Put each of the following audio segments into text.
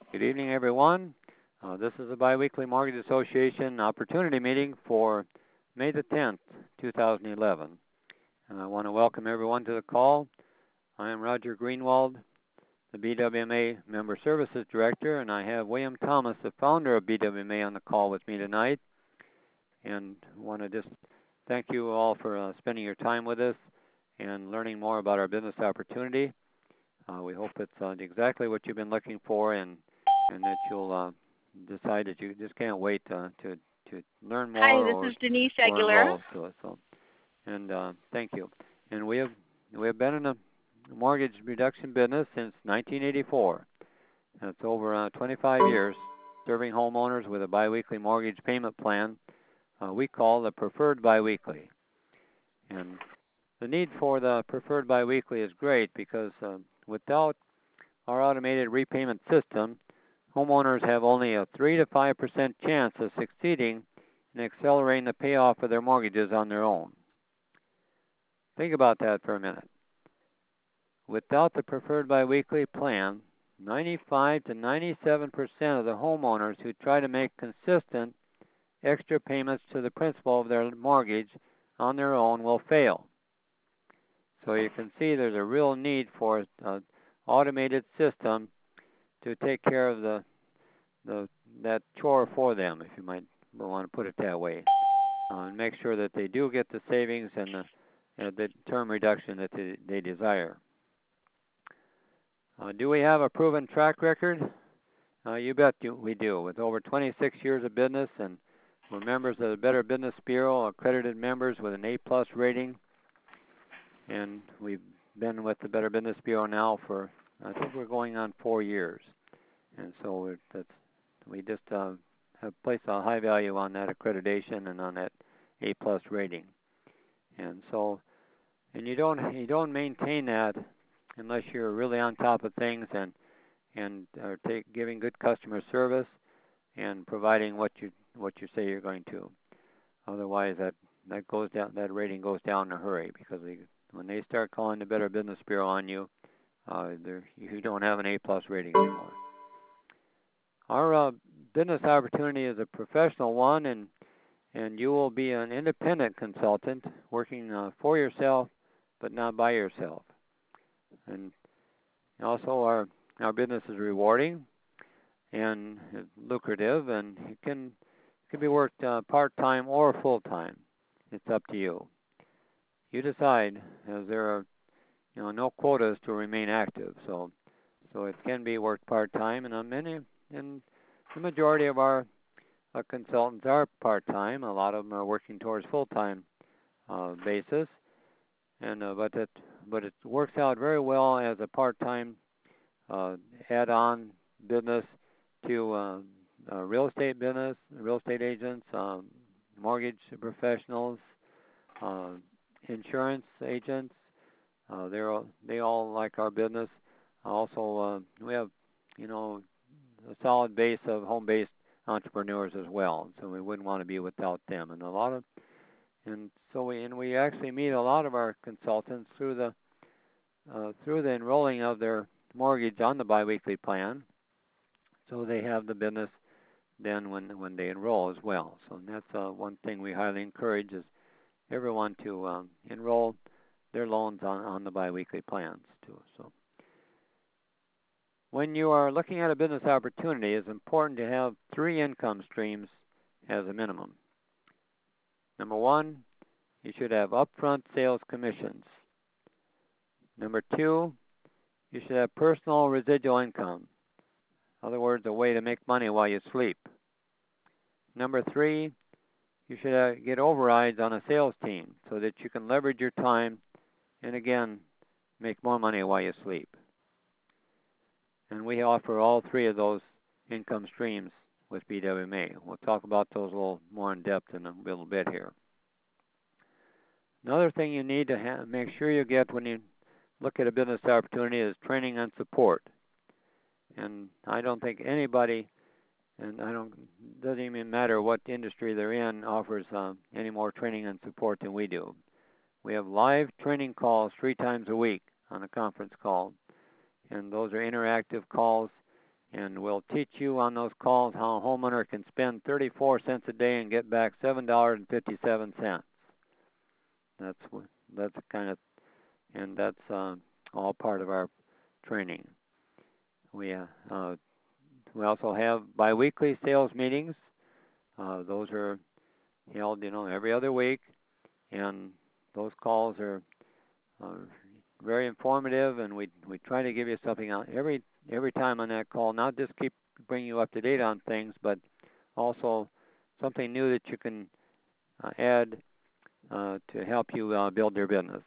Good evening, everyone. This is the Biweekly Mortgage Association Opportunity Meeting for May the 10th, 2011. And I want to welcome everyone to the call. I am Roger Greenwald, the BWMA Member Services Director, and I have William Thomas, the founder of BWMA, on the call with me tonight. And I want to just thank you all for spending your time with us and learning more about our business opportunity. We hope it's exactly what you've been looking for, and that you'll decide that you just can't wait to learn more. Hi, this is Denise Aguilera. And thank you. And we have been in the mortgage reduction business since 1984. That's over 25 years, serving homeowners with a biweekly mortgage payment plan we call the Preferred Biweekly. And the need for the Preferred Biweekly is great because without our automated repayment system, homeowners have only a 3 to 5% chance of succeeding in accelerating the payoff of their mortgages on their own. Think about that for a minute. Without the Preferred Biweekly plan, 95 to 97% of the homeowners who try to make consistent extra payments to the principal of their mortgage on their own will fail. So you can see there's a real need for an automated system to take care of that chore for them, if you might want to put it that way, and make sure that they do get the savings and the term reduction that they desire. Do we have a proven track record? You bet we do. With over 26 years of business, and we're members of the Better Business Bureau, accredited members with an A+ rating, and we've been with the Better Business Bureau now for, I think we're going on 4 years. And so we just have placed a high value on that accreditation and on that A+ rating. And so, and you don't maintain that unless you're really on top of things and are giving good customer service and providing what you say you're going to. Otherwise, that goes down. That rating goes down in a hurry, because when they start calling the Better Business Bureau on you, you don't have an A+ rating anymore. Our business opportunity is a professional one, and you will be an independent consultant working for yourself, but not by yourself. And also, our business is rewarding and lucrative, and it can be worked part-time or full-time. It's up to you. You decide, as there are no quotas to remain active, so it can be worked part-time, and the majority of our consultants are part-time. A lot of them are working towards full-time basis, and but it works out very well as a part-time add-on business to real estate business, real estate agents, mortgage professionals, insurance agents. They all like our business. Also, we have a solid base of home-based entrepreneurs as well, so we wouldn't want to be without them. And we actually meet a lot of our consultants through the enrolling of their mortgage on the biweekly plan, so they have the business then when they enroll as well. So that's one thing we highly encourage, is everyone to enroll their loans on the biweekly plans too. So when you are looking at a business opportunity, it's important to have 3 income streams as a minimum. Number 1, you should have upfront sales commissions. Number 2, you should have personal residual income. In other words, a way to make money while you sleep. Number 3, you should get overrides on a sales team so that you can leverage your time and, again, make more money while you sleep. And we offer all 3 of those income streams with BWMA. We'll talk about those a little more in depth in a little bit here. Another thing you need to make sure you get when you look at a business opportunity is training and support. And I don't think anybody, doesn't even matter what industry they're in, offers any more training and support than we do. We have live training calls 3 times a week on a conference call, and those are interactive calls, and we'll teach you on those calls how a homeowner can spend 34 cents a day and get back $7.57. That's kind of, and that's all part of our training. We also have biweekly sales meetings. Those are held, every other week, and those calls are very informative, and we try to give you something out every time on that call, not just keep bringing you up to date on things, but also something new that you can add to help you build your business.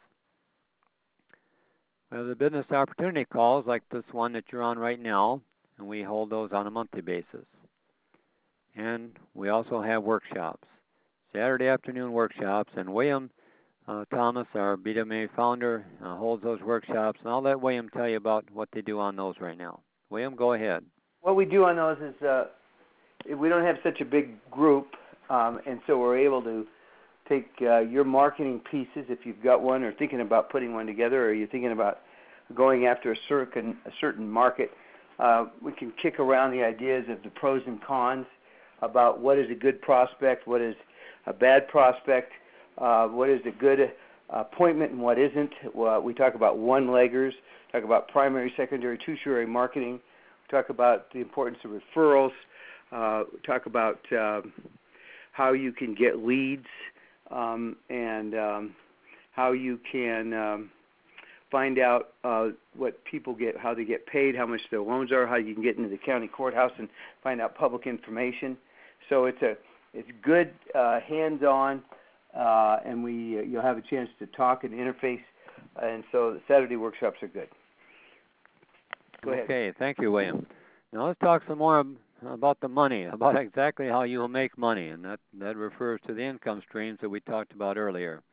We have the business opportunity calls like this one that you're on right now, and we hold those on a monthly basis. And we also have workshops, Saturday afternoon workshops, and William Thomas, our BWA founder, holds those workshops, and I'll let William tell you about what they do on those right now. William, go ahead. What we do on those is we don't have such a big group, and so we're able to take your marketing pieces, if you've got one or thinking about putting one together, or you're thinking about going after a certain market. We can kick around the ideas of the pros and cons about what is a good prospect, what is a bad prospect, what is a good appointment and what isn't. We talk about one-leggers, talk about primary, secondary, tertiary marketing. We talk about the importance of referrals. We talk about how you can get leads and how you can find out what people get, how they get paid, how much their loans are, how you can get into the county courthouse and find out public information. So it's good hands-on, and you'll have a chance to talk and interface, and so the Saturday workshops are good. Go ahead. Okay, thank you, William. Now let's talk some more about the money, about exactly how you will make money, and that refers to the income streams that we talked about earlier.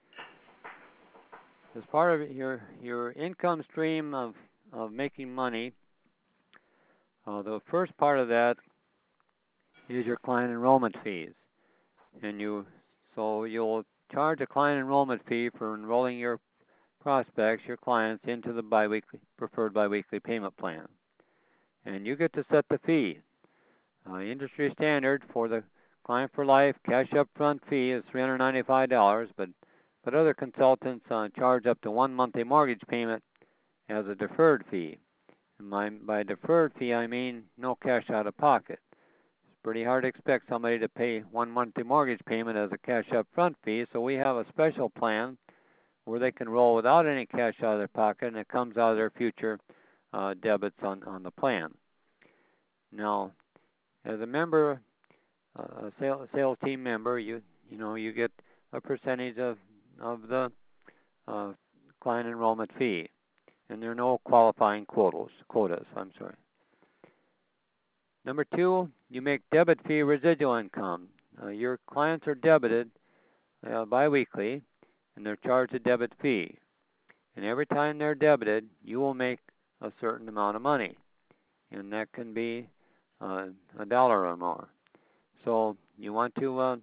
As part of your income stream of making money, the first part of that is your client enrollment fees, and you'll charge a client enrollment fee for enrolling your prospects, your clients, into the preferred biweekly payment plan, and you get to set the fee. Industry standard for the client for life cash upfront fee is $395, but other consultants charge up to 1 monthly mortgage payment as a deferred fee. And by deferred fee, I mean no cash out of pocket. It's pretty hard to expect somebody to pay 1 monthly mortgage payment as a cash upfront fee, so we have a special plan where they can roll without any cash out of their pocket, and it comes out of their future debits on the plan. Now, as a member, a sales team member, you get a percentage of the client enrollment fee, and there are no qualifying quotas. Number 2, you make debit fee residual income. Your clients are debited biweekly, and they're charged a debit fee. And every time they're debited, you will make a certain amount of money, and that can be $1 or more. So you want to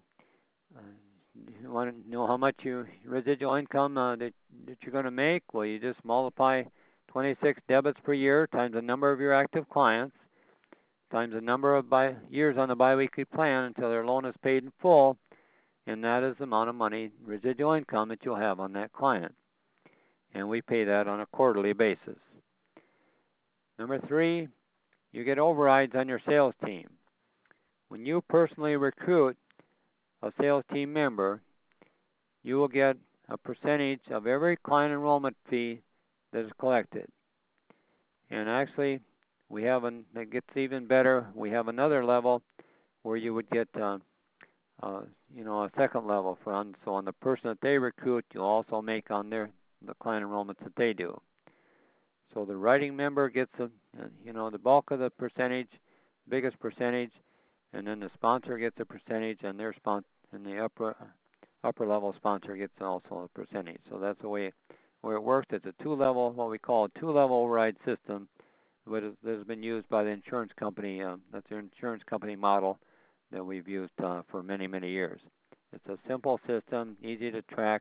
know how much your residual income that you're going to make? Well, you just multiply 26 debits per year times the number of your active clients times the number of years on the biweekly plan until their loan is paid in full, and that is the amount of money, residual income, that you'll have on that client. And we pay that on a quarterly basis. Number 3, you get overrides on your sales team. When you personally recruit a sales team member, you will get a percentage of every client enrollment fee that is collected. And actually, it gets even better. We have another level where you would get a second level so on the person that they recruit, you'll also make on the client enrollments that they do. So the writing member gets the bulk of the percentage, biggest percentage, and then the sponsor gets a percentage, and the upper level sponsor gets also a percentage. So that's the way where it works. It's a what we call a two-level override system, but it has been used by the insurance company. That's their insurance company model that we've used for many, many years. It's a simple system, easy to track,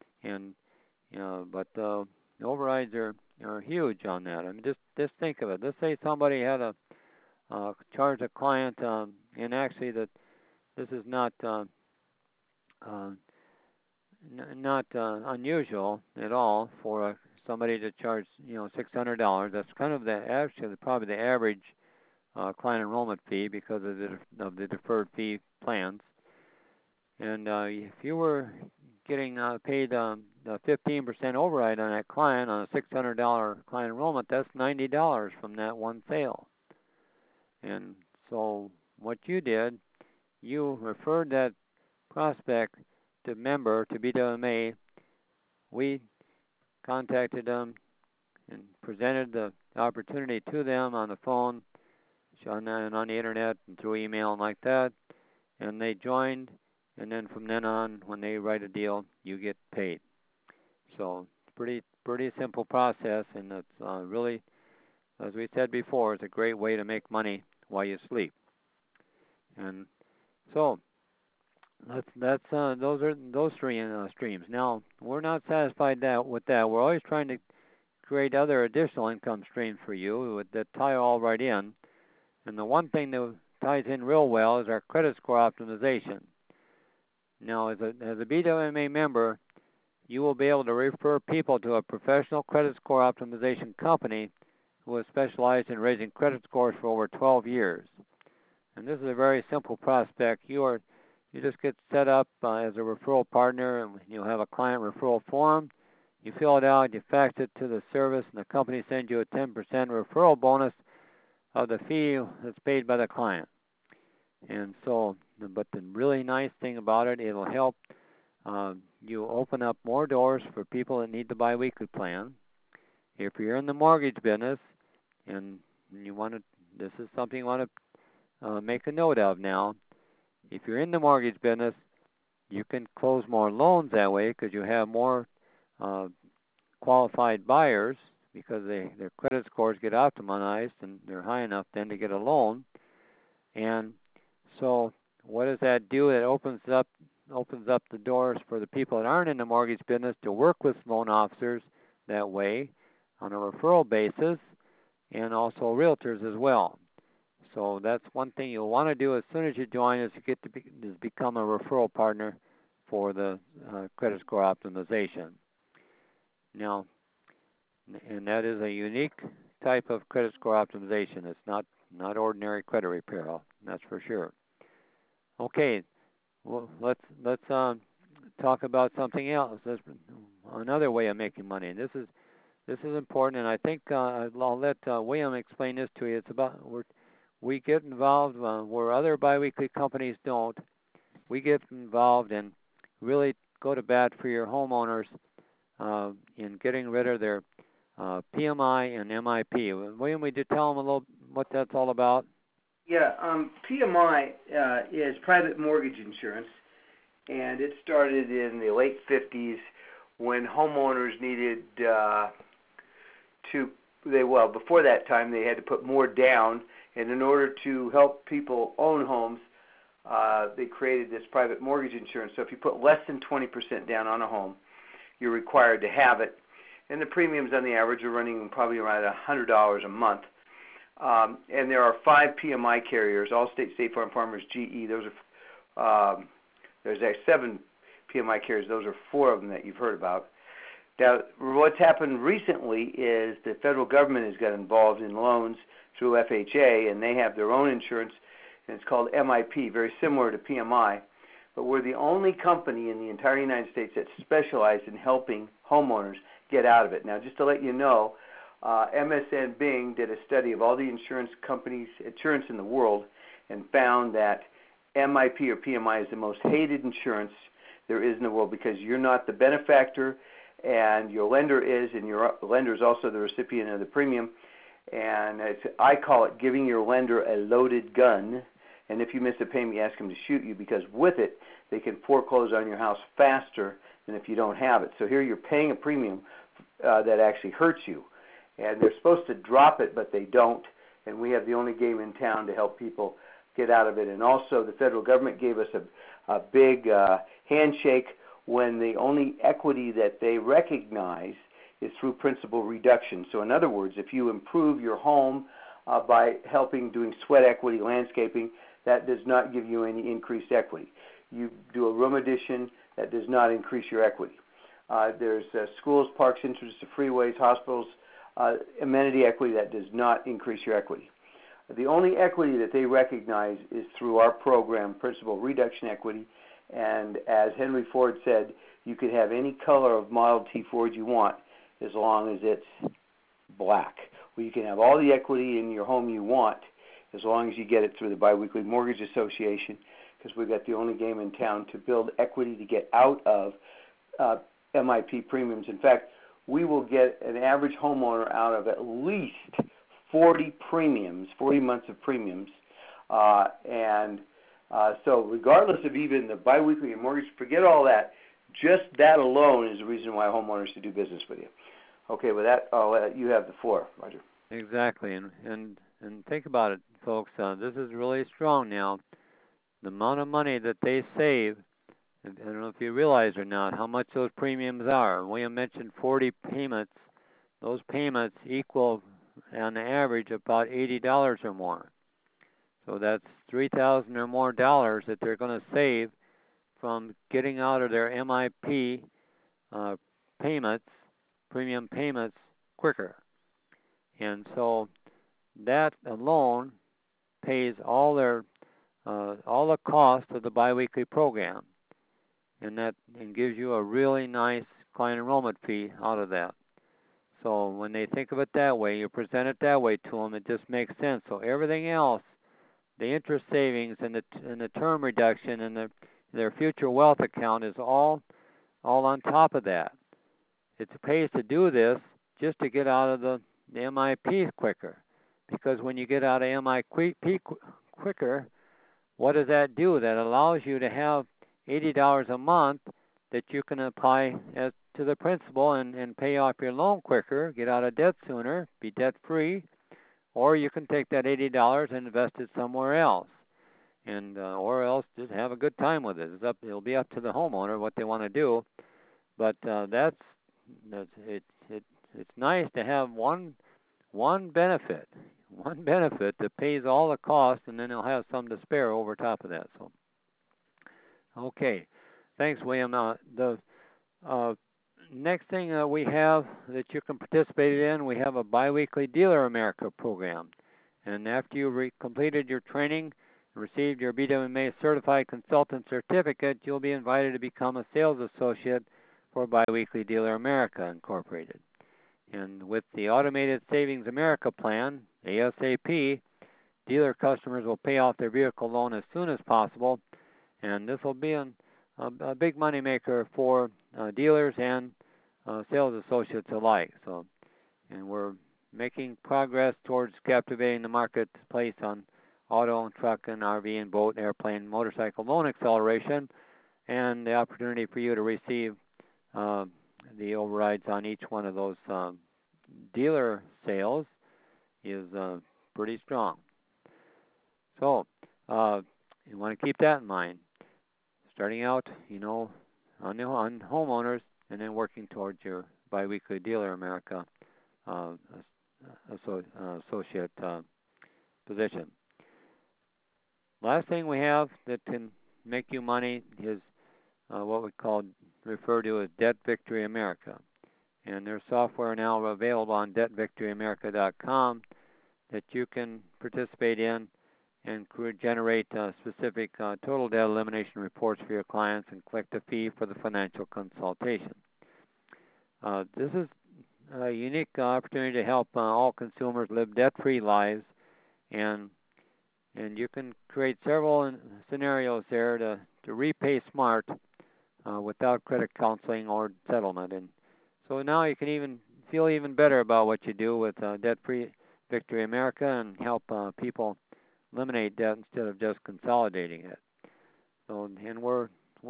but the overrides are huge on that. I mean, just think of it. Let's say somebody had a charge a client, and actually this is not not unusual at all for somebody to charge $600. That's kind of probably the average client enrollment fee because of the deferred fee plans. And if you were getting paid a 15% override on that client on a $600 client enrollment, that's $90 from that one sale. And so what you did, you referred that prospect to member to BWMA. We contacted them and presented the opportunity to them on the phone and on the internet and through email and like that, and they joined. And then from then on, when they write a deal, you get paid. So pretty simple process, and it's really, as we said before, it's a great way to make money while you sleep. And so that's those are those three streams. Now we're not satisfied with that. We're always trying to create other additional income streams for you that tie all right in. And the one thing that ties in real well is our credit score optimization. Now, as a BWMA member, you will be able to refer people to a professional credit score optimization company who has specialized in raising credit scores for over 12 years. And this is a very simple prospect. You just get set up as a referral partner, and you'll have a client referral form. You fill it out, you fax it to the service, and the company sends you a 10% referral bonus of the fee that's paid by the client. And so, but the really nice thing about it, it'll help you open up more doors for people that need the biweekly plan. If you're in the mortgage business and you want to, this is something you want to make a note of now. If you're in the mortgage business, you can close more loans that way because you have more qualified buyers because their credit scores get optimized and they're high enough then to get a loan. And so what does that do? It opens up the doors for the people that aren't in the mortgage business to work with loan officers that way on a referral basis, and also realtors as well. So that's one thing you'll want to do as soon as you join is to become a referral partner for the credit score optimization. Now, and that is a unique type of credit score optimization. It's not ordinary credit repair, that's for sure. Okay, well, let's talk about something else. There's another way of making money, and this is important. And I think I'll let William explain this to you. It's about we get involved where other biweekly companies don't. We get involved and really go to bat for your homeowners in getting rid of their PMI and MIP. William, would you tell them a little what that's all about? Yeah, PMI is private mortgage insurance, and it started in the late 50s when homeowners needed before that time they had to put more down, and in order to help people own homes, they created this private mortgage insurance. So if you put less than 20% down on a home, you're required to have it, and the premiums on the average are running probably around $100 a month. And there are 5 PMI carriers: Allstate, State Farm, Farmers, GE. Those are there's actually 7 PMI carriers. Those are 4 of them that you've heard about. Now, what's happened recently is the federal government has got involved in loans through FHA, and they have their own insurance, and it's called MIP, very similar to PMI. But we're the only company in the entire United States that's specialized in helping homeowners get out of it. Now, just to let you know, MSN Bing did a study of all the insurance in the world and found that MIP or PMI is the most hated insurance there is in the world because you're not the benefactor and your lender is, and your lender is also the recipient of the premium. And I call it giving your lender a loaded gun, and if you miss a payment, you ask them to shoot you, because with it, they can foreclose on your house faster than if you don't have it. So here you're paying a premium that actually hurts you. And they're supposed to drop it, but they don't. And we have the only game in town to help people get out of it. And also the federal government gave us a big handshake when the only equity that they recognize is through principal reduction. So in other words, if you improve your home by helping doing sweat equity landscaping. That does not give you any increased equity. You do a room addition, that does not increase your equity. There's schools, parks, entrances to freeways, hospitals, amenity equity that does not increase your equity. The only equity that they recognize is through our program, Principal Reduction Equity, and as Henry Ford said, you could have any color of Model T Ford you want as long as it's black. Well, you can have all the equity in your home you want as long as you get it through the Biweekly Mortgage Association, because we've got the only game in town to build equity to get out of MIP premiums. In fact, we will get an average homeowner out of at least 40 months of premiums. So regardless of even the biweekly and mortgage, forget all that. Just that alone is the reason why homeowners should do business with you. Okay, with that, I'll let you have the floor, Roger. Exactly, and think about it, folks. This is really strong now. The amount of money that they save, I don't know if you realize or not, how much those premiums are. William mentioned 40 payments. Those payments equal, on average, about $80 or more. So that's $3,000 or more dollars that they're going to save from getting out of their MIP payments, premium payments, quicker. And so that alone pays all the cost of the biweekly program, and gives you a really nice client enrollment fee out of that. So when they think of it that way, you present it that way to them, it just makes sense. So everything else, the interest savings and the term reduction and their future wealth account is all on top of that. It pays to do this just to get out of the MIP quicker, because when you get out of MIP quicker, what does that do? That allows you to have $80 a month that you can apply to the principal and pay off your loan quicker, get out of debt sooner, be debt-free, or you can take that $80 and invest it somewhere else, and or else just have a good time with it. It'll be up to the homeowner what they want to do, but it's nice to have one benefit that pays all the costs, and then they'll have some to spare over top of that. So, okay, thanks, William. The next thing we have that you can participate in, we have a biweekly Dealer America program. And after you completed your training and received your BWMA Certified Consultant Certificate, you'll be invited to become a sales associate for Biweekly Dealer America Incorporated. And with the Automated Savings America Plan, ASAP, dealer customers will pay off their vehicle loan as soon as possible, and this will be a big moneymaker for dealers and sales associates alike. So, and we're making progress towards captivating the marketplace on auto and truck and RV and boat, airplane, motorcycle loan acceleration, and the opportunity for you to receive the overrides on each one of those dealer sales is pretty strong. So you want to keep that in mind. Starting out, on homeowners, and then working towards your biweekly Dealer America associate position. Last thing we have that can make you money is what we refer to as Debt Victory America. And there's software now available on DebtVictoryAmerica.com that you can participate in and generate specific total debt elimination reports for your clients and collect a fee for the financial consultation. This is a unique opportunity to help all consumers live debt-free lives, and you can create several scenarios there to repay smart without credit counseling or settlement. And so now you can feel even better about what you do with Debt-Free Victory America and help people eliminate debt instead of just consolidating it. So, and we're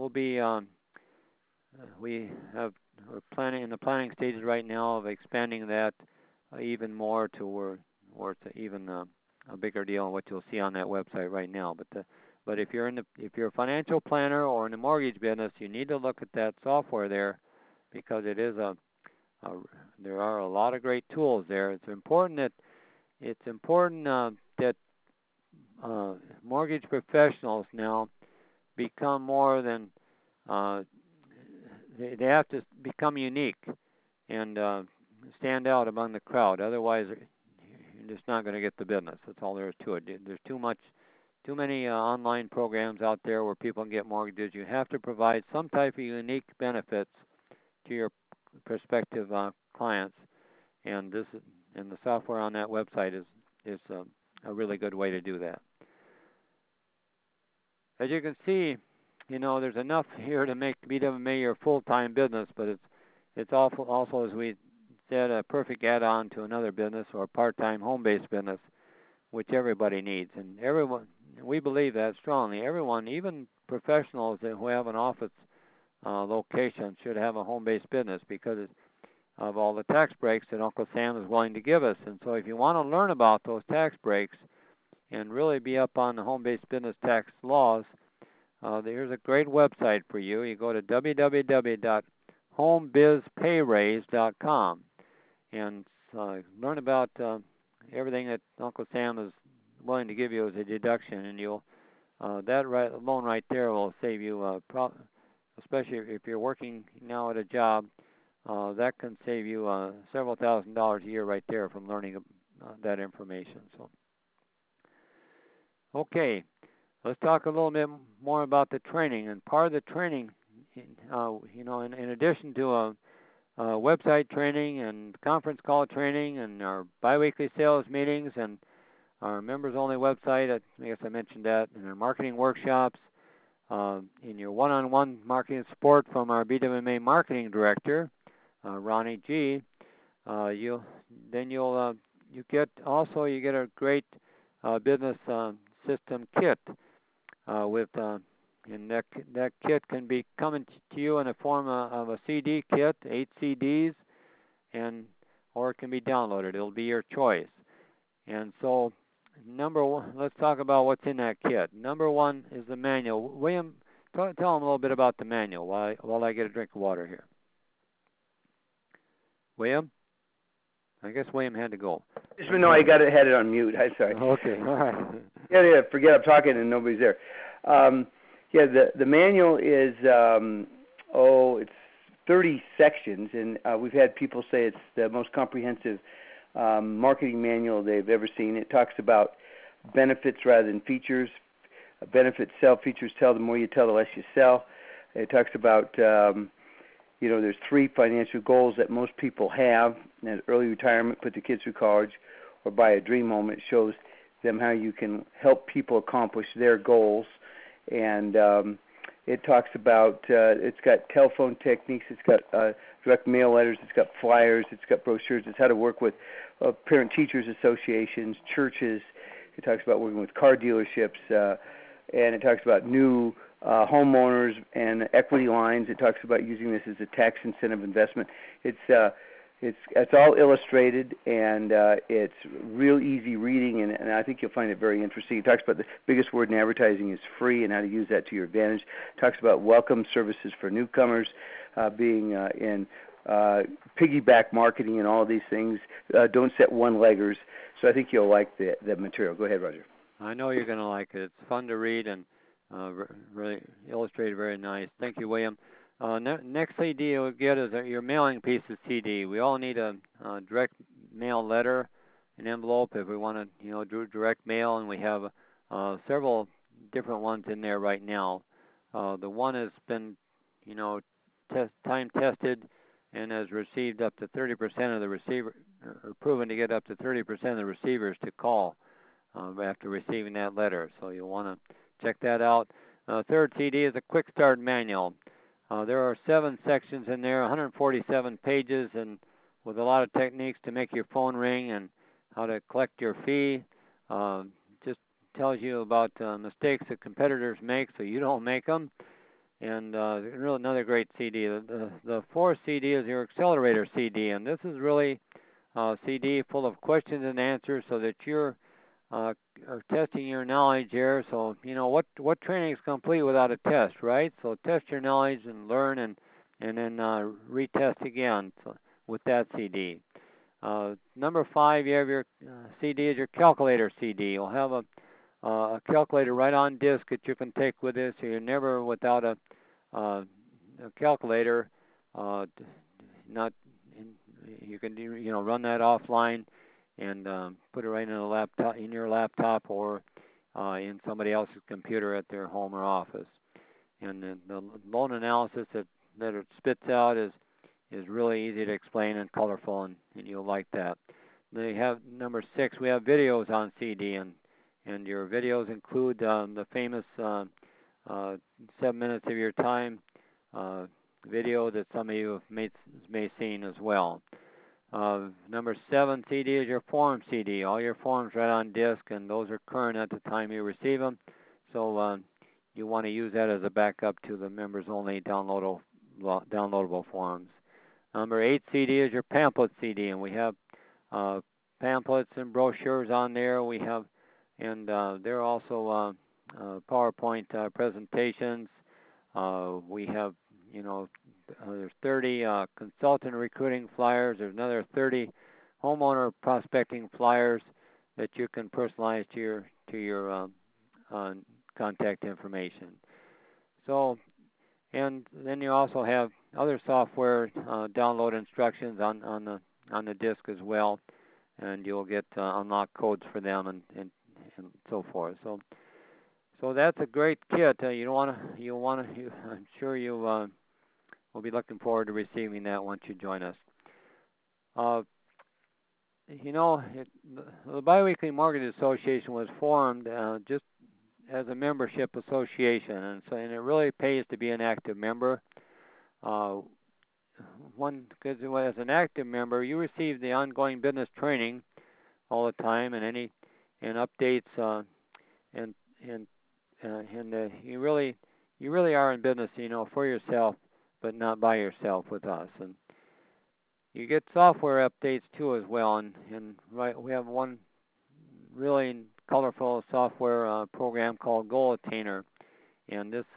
planning in the planning stages right now of expanding that even more to where it's even a bigger deal, and what you'll see on that website right now. But if you're a financial planner or in the mortgage business, you need to look at that software there, because it is there are a lot of great tools there. It's important that it's important that mortgage professionals now become more than they have to become unique and stand out among the crowd. Otherwise, you're just not going to get the business. That's all there is to it. There's too many online programs out there where people can get mortgages. You have to provide some type of unique benefits to your prospective clients, and the software on that website is a really good way to do that. As you can see, there's enough here to make BWMA your full-time business, but it's also, as we said, a perfect add-on to another business or a part-time home-based business, which everybody needs. And everyone, we believe that strongly. Everyone, even professionals who have an office location, should have a home-based business because of all the tax breaks that Uncle Sam is willing to give us. And so if you want to learn about those tax breaks and really be up on the home-based business tax laws, there's a great website for you. You go to www.homebizpayraise.com and learn about everything that Uncle Sam is willing to give you as a deduction, and you'll that alone right there will save you, especially if you're working now at a job, that can save you several $1,000s a year right there from learning that information. So, okay, let's talk a little bit more about the training. And part of the training, in addition to a website training and conference call training and our biweekly sales meetings and our members-only website, I guess I mentioned that, and our marketing workshops, in your one-on-one marketing support from our BWMA marketing director, Ronnie G. You get a great business system kit and that kit can be coming to you in the form of a CD kit, 8 CDs, or it can be downloaded. It'll be your choice. And so, number one, let's talk about what's in that kit. Number one is the manual. William, tell them a little bit about the manual while I get a drink of water here. William? I guess William had to go. No, I had it on mute. I'm sorry. Okay, all right. Yeah, forget I'm talking and nobody's there. The manual is, it's 30 sections, and we've had people say it's the most comprehensive marketing manual they've ever seen. It talks about benefits rather than features. Benefits sell, features tell. The more you tell, the less you sell. It talks about, there's 3 financial goals that most people have. Early retirement, put the kids through college, or buy a dream home. It shows them how you can help people accomplish their goals. And it talks about, it's got telephone techniques, it's got direct mail letters, it's got flyers, it's got brochures, it's how to work with parent-teachers associations, churches. It talks about working with car dealerships, and it talks about new homeowners and equity lines. It talks about using this as a tax incentive investment. It's all illustrated, and it's real easy reading, and I think you'll find it very interesting. It talks about the biggest word in advertising is free and how to use that to your advantage. It talks about welcome services for newcomers, being in piggyback marketing and all of these things. Don't set one-leggers. So I think you'll like the material. Go ahead, Roger. I know you're going to like it. It's fun to read and really illustrated very nice. Thank you, William. Next CD you'll get is your mailing piece of CD. We all need a direct mail letter, an envelope if we want to, do direct mail, and we have several different ones in there right now. The one has been, time tested and has received up to 30% of the receiver, or proven to get up to 30% of the receivers to call after receiving that letter. So you'll want to check that out. Third CD is a quick start manual. There are 7 sections in there, 147 pages, and with a lot of techniques to make your phone ring and how to collect your fee. Just tells you about mistakes that competitors make so you don't make them. And really another great CD. The fourth CD is your accelerator CD, and this is really a CD full of questions and answers so that you're testing your knowledge here. So, what training is complete without a test, right? So test your knowledge and learn and then retest again with that CD. Number 5, you have your CD is your calculator CD. You'll have a calculator right on disk that you can take with you, so you're never without a calculator. Not you can run that offline and put it right in a laptop, in your laptop, or in somebody else's computer at their home or office. And the loan analysis that it spits out is really easy to explain and colorful, and you'll like that. They have number 6. We have videos on CD, and your videos include the famous 7 minutes of your time video that some of you may seen as well. Number 7 CD is your form CD. All your forms right on disk, and those are current at the time you receive them. So you want to use that as a backup to the members only downloadable forms. Number 8 CD is your pamphlet CD, and we have pamphlets and brochures on there. We have, and there are also PowerPoint presentations. We have, there's 30 consultant recruiting flyers. There's another 30 homeowner prospecting flyers that you can personalize to your contact information. So, and then you also have other software download instructions on the disk as well, and you'll get unlock codes for them and so forth. So that's a great kit. I'm sure you will be looking forward to receiving that once you join us. The Biweekly Mortgage Association was formed just as a membership association, and it really pays to be an active member. Because as an active member, you receive the ongoing business training all the time, and updates, and you really are in business, for yourself, but not by yourself with us. And you get software updates too as well, and we have one really colorful software program called Goal Attainer, and this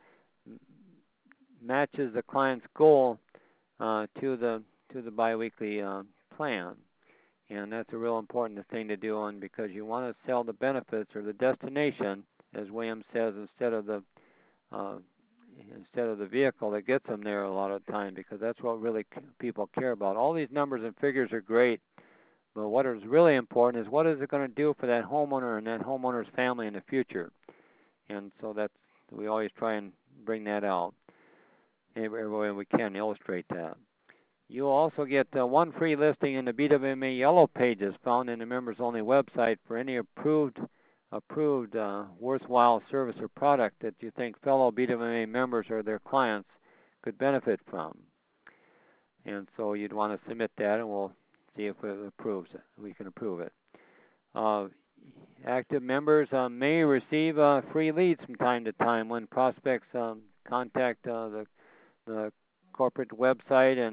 matches the client's goal to the biweekly plan, and that's a real important thing to do, and because you want to sell the benefits or the destination, as William says, instead of the vehicle that gets them there a lot of the time, because that's what really people care about. All these numbers and figures are great, but what is really important is what is it going to do for that homeowner and that homeowner's family in the future. And so we always try and bring that out every way we can, illustrate that. You'll also get one free listing in the BWMA Yellow Pages found in the members only website for any approved worthwhile service or product that you think fellow BWMA members or their clients could benefit from. And so you'd want to submit that, and we'll see if it approves it. We can approve it. Active members may receive free leads from time to time when prospects contact the corporate website, and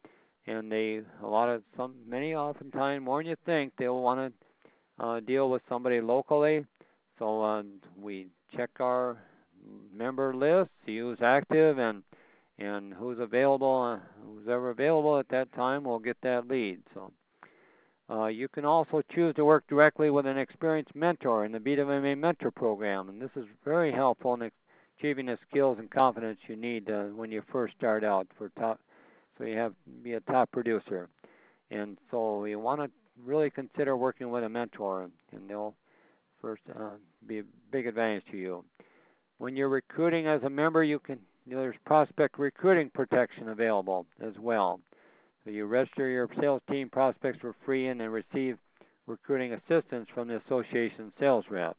many oftentimes more than you think they'll want to deal with somebody locally. So we check our member list, see who's active and who's available. Who's ever available at that time will get that lead. So you can also choose to work directly with an experienced mentor in the BWMA Mentor Program, and this is very helpful in achieving the skills and confidence you need when you first start out so you have to be a top producer. And so you want to really consider working with a mentor, and they'll first be a big advantage to you. When you're recruiting as a member, there's prospect recruiting protection available as well. So you register your sales team prospects for free and then receive recruiting assistance from the association sales reps.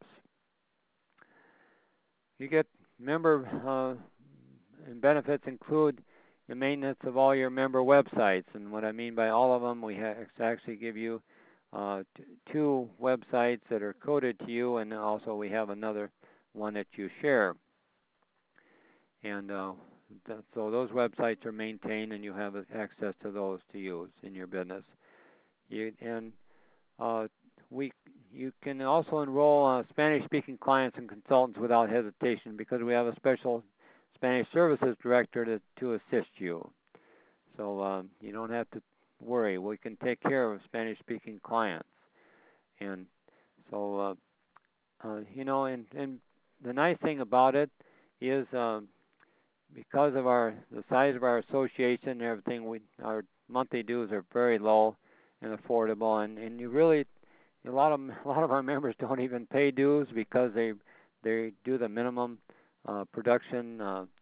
You get member and benefits include the maintenance of all your member websites, and what I mean by all of them, we actually give you 2 websites that are coded to you, and also we have another one that you share. And so those websites are maintained, and you have access to those to use in your business. You can also enroll Spanish-speaking clients and consultants without hesitation, because we have a special Spanish services director to assist you. So you don't have to worry. We can take care of Spanish-speaking clients. And so, and the nice thing about it is because of the size of our association and everything, our monthly dues are very low and affordable. And you really, a lot of our members don't even pay dues because they do the minimum production.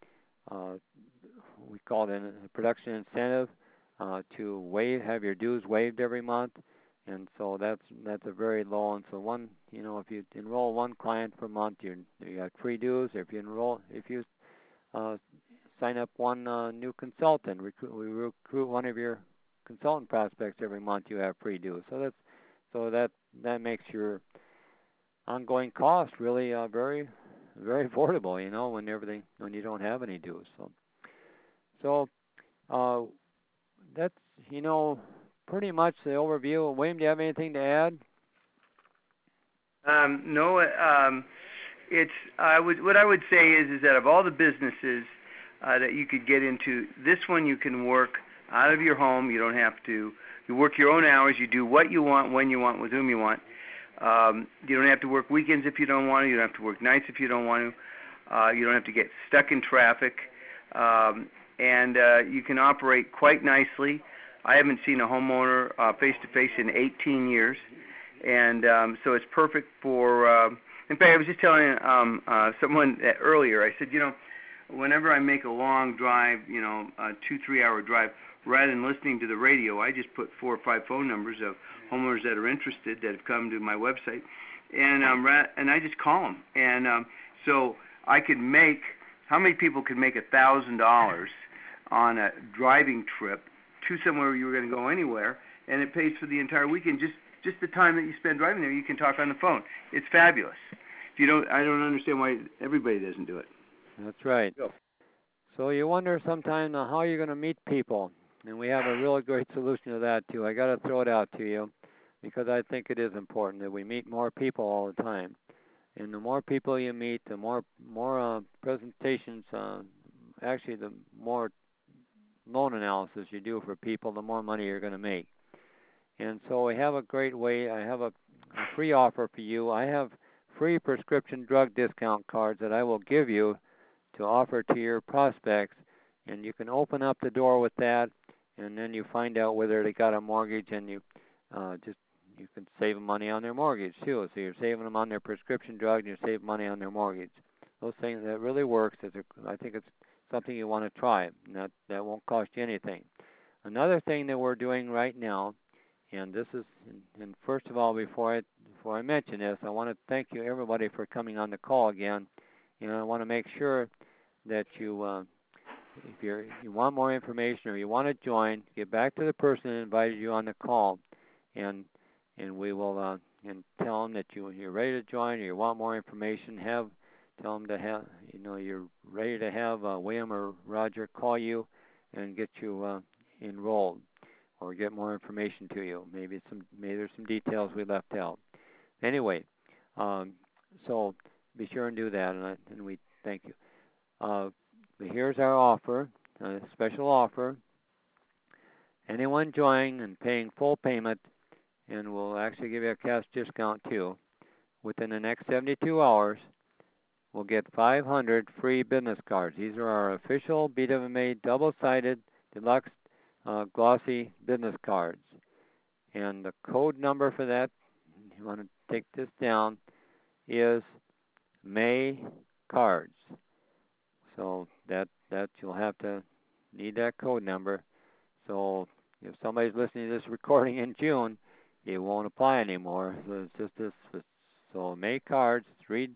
We call it a production incentive to have your dues waived every month, and so that's a very low. And so if you enroll one client per month, you got free dues. If you sign up one new consultant, we recruit one of your consultant prospects every month, you have free dues. So that makes your ongoing cost really very, very affordable, when you don't have any dues. So that's pretty much the overview. William, do you have anything to add? No. What I would say is that of all the businesses that you could get into, this one you can work out of your home. You don't have to. You work your own hours. You do what you want, when you want, with whom you want. You don't have to work weekends if you don't want to. You don't have to work nights if you don't want to. You don't have to get stuck in traffic. And you can operate quite nicely. I haven't seen a homeowner face-to-face in 18 years. And so it's perfect for, in fact, I was just telling someone earlier, I said, whenever I make a long drive, a 2-3 hour drive, rather than listening to the radio, I just put 4 or 5 phone numbers of homeowners that are interested that have come to my website, and I just call them. And so I could make, how many people could make $1,000 on a driving trip to somewhere you were going to go anywhere, and it pays for the entire weekend, just the time that you spend driving there, you can talk on the phone. It's fabulous. I don't understand why everybody doesn't do it. That's right. Go. So you wonder sometimes how you're going to meet people, and we have a really great solution to that too. I got to throw it out to you because I think it is important that we meet more people all the time. And the more people you meet, the more presentations, actually the more loan analysis you do for people, the more money you're going to make. And so we have a great way. I have a free offer for you. I have free prescription drug discount cards that I will give you to offer to your prospects, and you can open up the door with that, and then you find out whether they got a mortgage, and you can save them money on their mortgage too. So you're saving them on their prescription drug, and you're saving money on their mortgage. Those things, that really works. I think it's something you want to try. And that won't cost you anything. Another thing that we're doing right now, and this is, and first of all, before I mention this, I want to thank you everybody for coming on the call again. I want to make sure that you, if you want more information or you want to join, get back to the person that invited you on the call, and we will and tell them that you're ready to join or you want more information. Tell them to have, you're ready to have William or Roger call you and get you enrolled or get more information to you. Maybe there's some details we left out. Anyway, so be sure and do that, and we thank you. But here's our offer, a special offer. Anyone joining and paying full payment, and we'll actually give you a cash discount too, within the next 72 hours, we'll get 500 free business cards. These are our official BWMA double-sided deluxe glossy business cards. And the code number for that, if you want to take this down, is May Cards. So that you'll have to need that code number. So if somebody's listening to this recording in June, it won't apply anymore. So it's just this. So May Cards,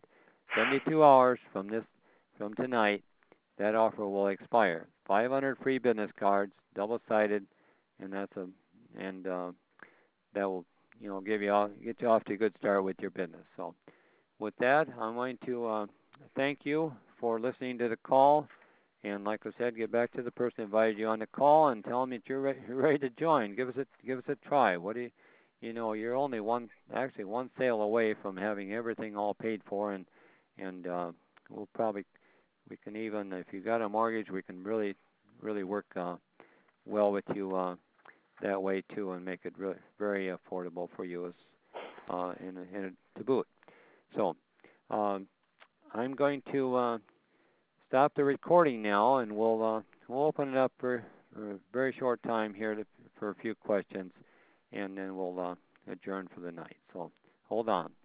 72 hours from tonight, that offer will expire. 500 free business cards, double-sided, and that will get you off to a good start with your business. So with that, I'm going to thank you for listening to the call, and like I said, get back to the person who invited you on the call and tell them that you're ready to join. Give us a try. You're only one sale away from having everything all paid for, and we can even, if you got a mortgage, we can really work well with you that way too, and make it really very affordable for you as and to boot. So I'm going to stop the recording now, and we'll open it up for a very short time here for a few questions, and then we'll adjourn for the night. So hold on.